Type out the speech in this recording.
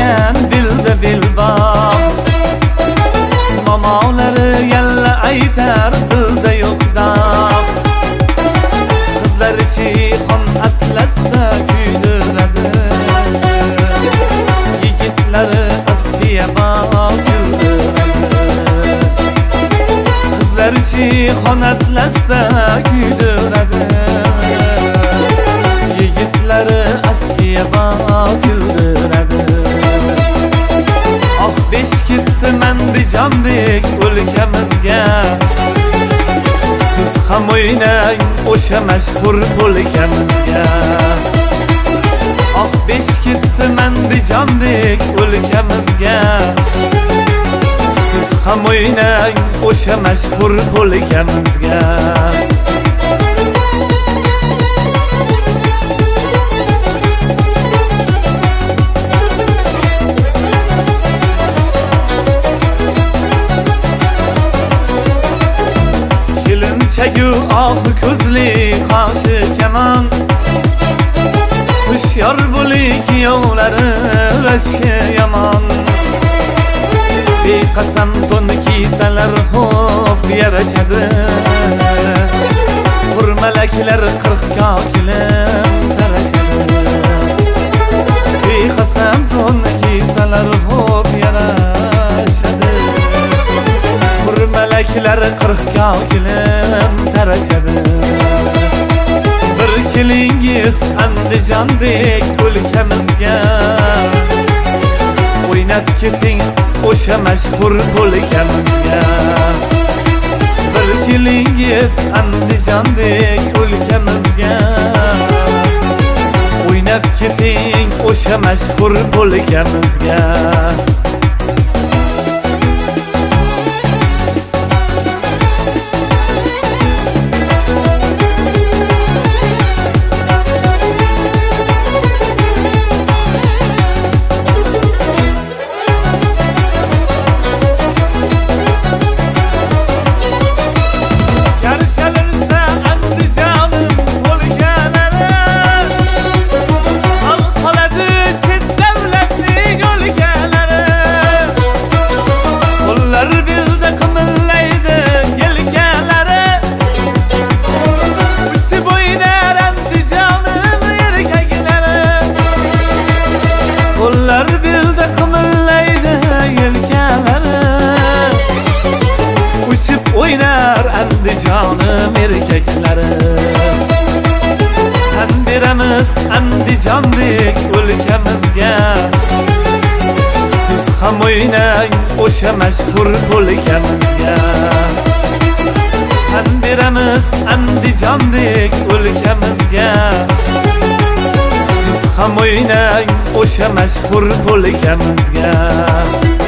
ekan bildi bilbon. Momollari yalla aytar dilda yo'qdan. Qizlar chixon atlasda kuydiradi, yigitlari askiya boz yurdiradi. Qizlar chixon atlasda kuydiradi, yigitlari askiya boz yurdiradi. Oh besh ketdi Mandijondek o'lkamizga, siz ham o'ynang o'sha mashhur polkamizga. Oh besh ketdi Mandijondek o'lkamizga, siz ham o'ynang o'sha mashhur polkamizga. Kelinchagu oq ko'zli qoshi kamon, hushyor bo'ling kuyovlari rashki yomon. Beqasam to'n kiysalar xo'p yarashadi, hurmalaklar 40 kokilim tarashadi. Beqasam to'n kiysalar xo'p yarashadi, hurmalaklar 40 kokilim tarashadi. Bir kelingiz Andijondek o'lkamizga, o'ynab keting o'sha mashhur polkamizga. Bir kelingiz Andijondek o'lkamizga, o'ynab keting o'sha mashhur polkamizga. Qo'llar belda qimillaydi yelkalari, uchib o'ynar Andijonim erkaklari. Tan beramiz Andijondek o'lkamizga, siz ham o'ynang o'sha mashhur polkamizga. Tan beramiz Andijondek o'lkamizga, ham o'ynang o'sha mashhur polkamizga.